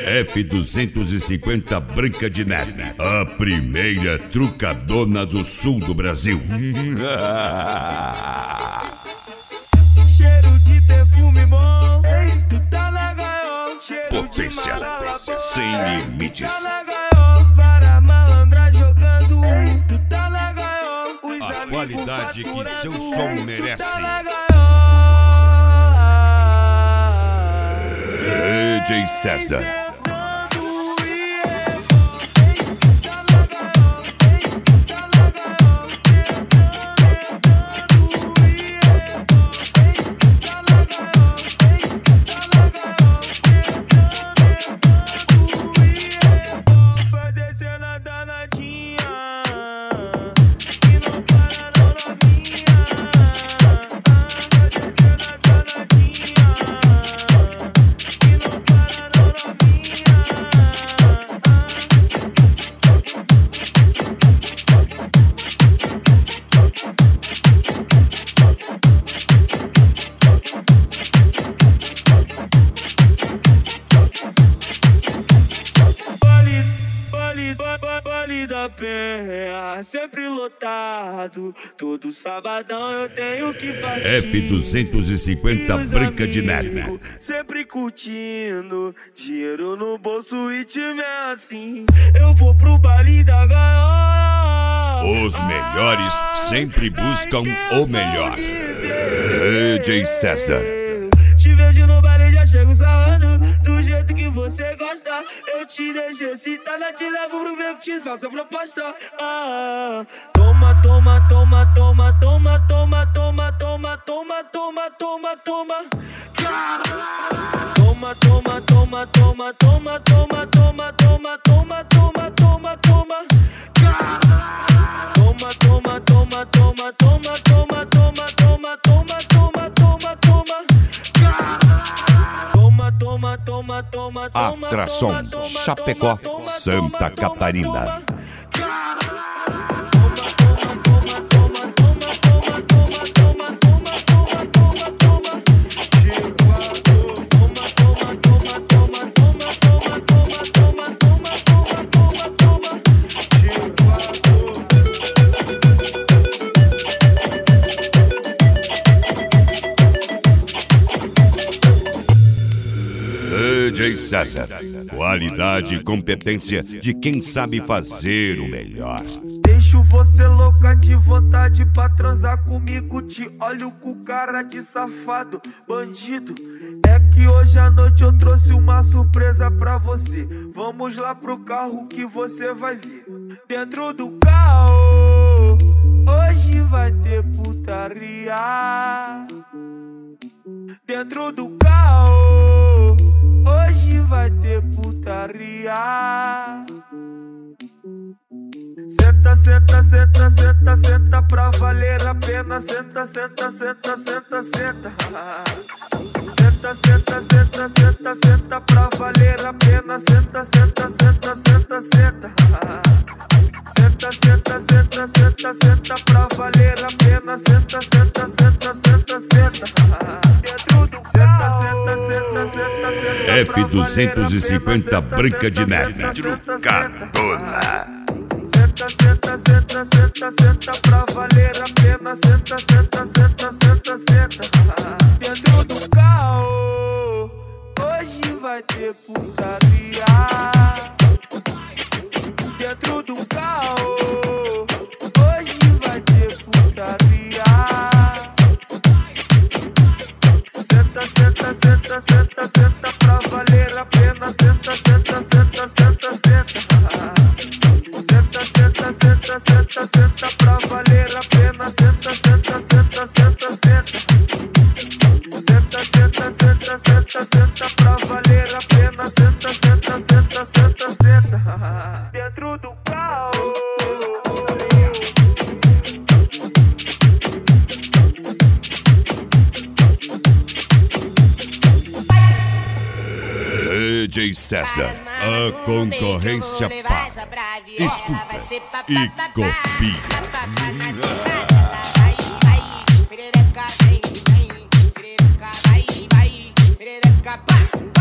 F-250 Branca de Neve, a primeira trucadona do sul do Brasil. Cheiro de perfume bom, tu tá na gaiola. Potência sem limites. Tu tá na gaiola, para malandra jogando. Tu tá na gaiola, A qualidade que seu som merece. Tu tá na gaiola. DJ César. Baile da Penha, sempre lotado. Todo sabadão eu tenho que partir. F-250 Branca de Neve, sempre curtindo, dinheiro no bolso e time é assim. Eu vou pro baile da gaiola. Os melhores sempre buscam o melhor. DJ César. Te vejo no baile, já chego sarrando do jeito que você gosta. Eu te deixo excitada, te levo pro meio que te faço a proposta. Toma, toma, toma, toma, toma, toma, toma, toma, toma, toma, toma, toma. Toma, toma, toma, toma, toma, toma, toma, toma, toma, toma, toma, toma. Toma, toma, toma, toma, toma, toma, toma, toma, toma, toma, toma, toma. Toma, toma, toma, toma. Atração Chapecó, Santa Catarina. DJ César, qualidade e competência de quem sabe fazer o melhor. Deixo você louca de vontade pra transar comigo. Te olho com cara de safado, bandido. É que hoje à noite eu trouxe uma surpresa pra você. Vamos lá pro carro que você vai ver. Dentro do carro, hoje vai ter putaria. Dentro do carro, hoje vai ter putaria. Senta, senta, senta, senta, senta pra valer a pena. Senta, senta, senta, senta, senta. Senta, senta, senta, senta, senta pra valer a pena. Senta, senta, senta, senta, senta. Senta, senta, senta, senta, senta pra valer a pena. Senta, senta, senta, senta, senta. Senta, senta, senta, senta, senta. F-250 Branca de Neve, trucadona. Senta, senta, senta, senta, senta pra valer a pena. Senta, senta, senta, senta, senta. Dentro do carro, hoje vai ter putaria. Dentro do carro, hoje vai ter putaria. Senta, senta, senta, senta, senta pra valer a pena. Senta, senta, senta, senta, senta. Senta, senta, senta, senta, senta pra valer a pena. Senta, senta, senta, senta, senta. Senta, senta, senta, senta, senta pra valer a pena. Senta, senta, senta, senta, senta. Dentro do carro. DJ César, a concorrência passa. Escuta e copia.